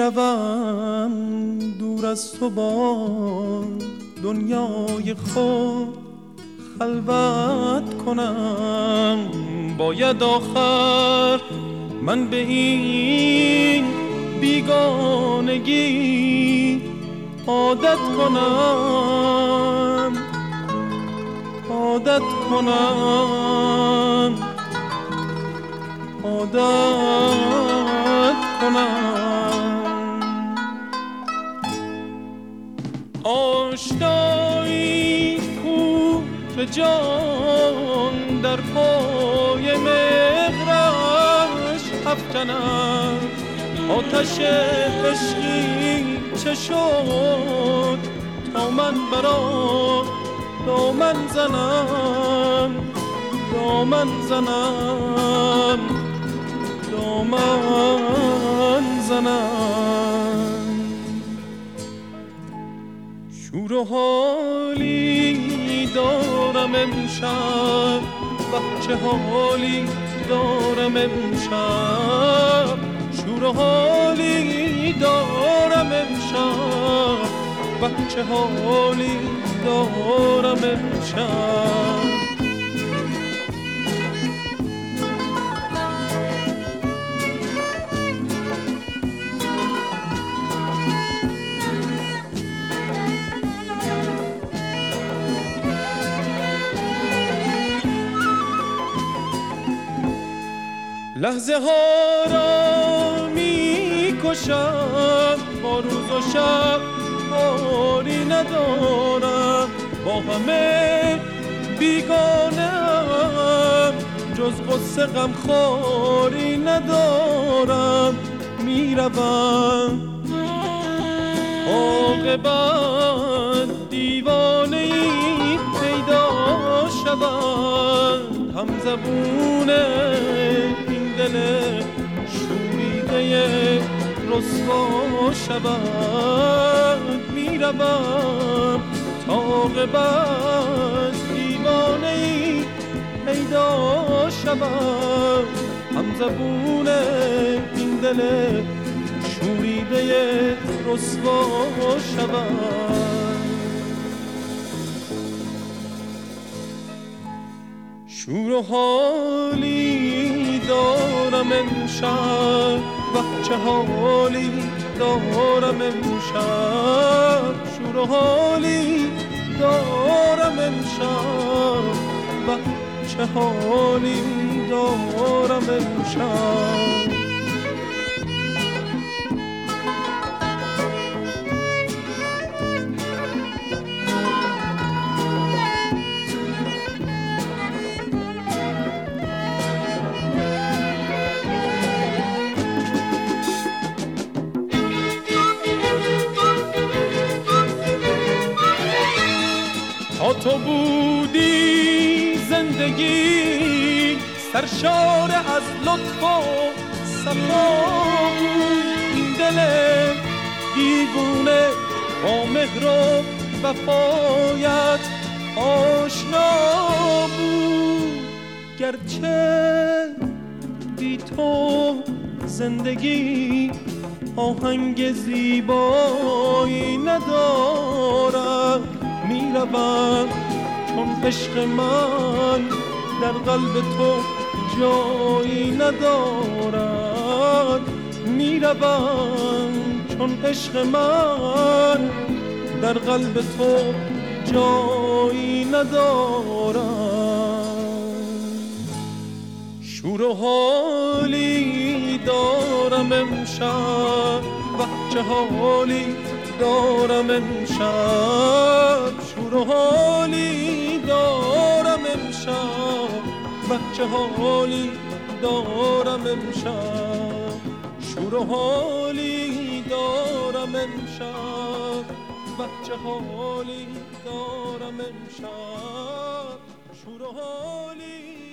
میروم دور از تو با دنیای خود خلوت کنم. باید آخر من به این بیگانگی عادت کنم، عادت کنم، عادت کنم. آشنایی کو به جان در پای مهرش افکنم. آتش عشقی چه شد تا من برا دامن زنم، دامن زنم، دامن زنم. شور و حالی دارم امشب، چه حالی دارم امشب. شور و حالی دارم امشب، چه حالی دارم امشب. لحظه ها را می کشم، با روز و شب کاری ندارم. با همه بیگانم، جز غصه غم خواری ندارم. میروم عاقبت دیوانه ای پیدا شود. هم زبونه دل شوریده رسوا شود. میروم تا عاقبت دیوانه ای پیدا شود. هم زبون این دل شوریده رسوا شود. شور و حالی دارم امشب، چه حالی دارم امشب. شور و حالی دارم امشب، چه حالی دارم امشب. تو بودی زندگی سرشار از لطف و صفا بود. این دل دیوونه با مهر و وفایت آشنا بود. گرچه بی تو زندگی آهنگ زیبایی ندارد. میروم چون عشق من در قلب تو جایی ندارد. میروم چون عشق من در قلب تو جایی ندارد. شور و حالی دارم امشب، چه حالی دارم امشب. شور و حالی دارم امشب، چه حالی دارم امشب. شور و حالی دارم امشب، چه حالی دارم امشب. شور و حالی